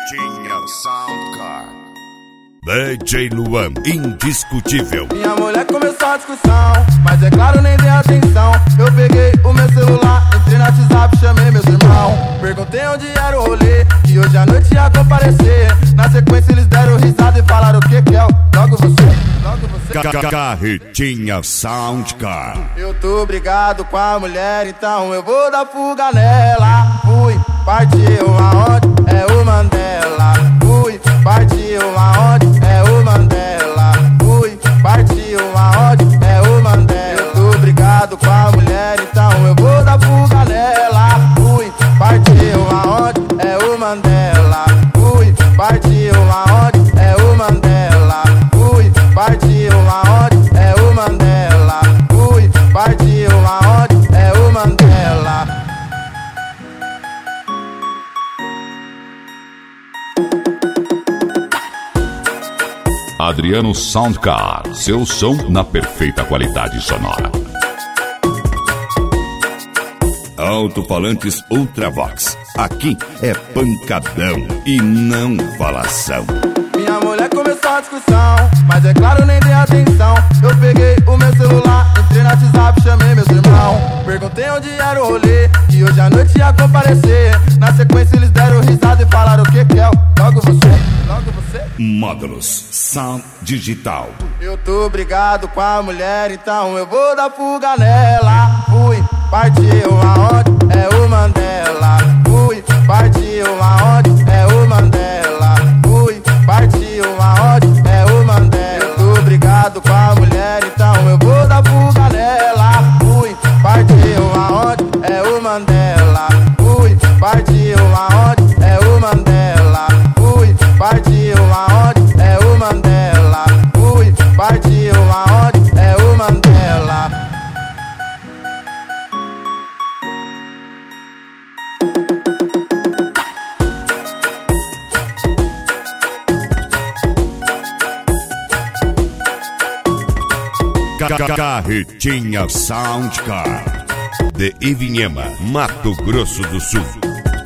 Carretinha Soundcar. DJ Luan, indiscutível. Minha mulher começou a discussão, mas é claro, nem dei atenção. Eu peguei o meu celular, entrei no WhatsApp, chamei meus irmãos. Perguntei onde era o rolê, que hoje à noite ia comparecer. Na sequência eles deram risada e falaram: o que que é? Logo você. Carretinha Soundcar. Eu tô brigado com a mulher, então eu vou dar fuga nela. Fui, partiu aonde? É o Mandela. Fui, partiu aonde? É o Mandela. Fui, partiu aonde? É o Mandela. Eu tô brigado com a mulher, então eu vou dar fuga nela. Fui, partiu aonde? É o Mandela. Fui, partiu aonde? É o Mandela. Fui, partiu aonde? É o Mandela. Fui, partiu aonde? É o Mandela. Adriano Soundcar, seu som na perfeita qualidade sonora. Alto-falantes Ultravox. Aqui é pancadão e não falação. Minha mulher começou a discussão, mas é claro, nem dei atenção. Eu peguei o meu celular, entrei no WhatsApp, chamei meus irmãos. Perguntei onde era o rolê, que hoje à noite ia comparecer. Na sequência eles deram risada e falaram: o que que é? Logo você. Módulos Sound Digital. Eu tô brigado com a mulher, então eu vou dar fuga nela. Fui, partiu aonde? É o Mandela. Fui, partiu aonde? É o Mandela. Fui, partiu aonde? É o Mandela. Eu tô brigado com a mulher, então eu vou dar fuga nela. Fui, partiu aonde? É o Mandela. Fui, partiu aonde? É o Mandela. Fui, partiu aonde? É o Mandela. Fui, partiu aonde? É o Mandela. Carretinha Soundcar. De Ivinhema, Mato Grosso do Sul.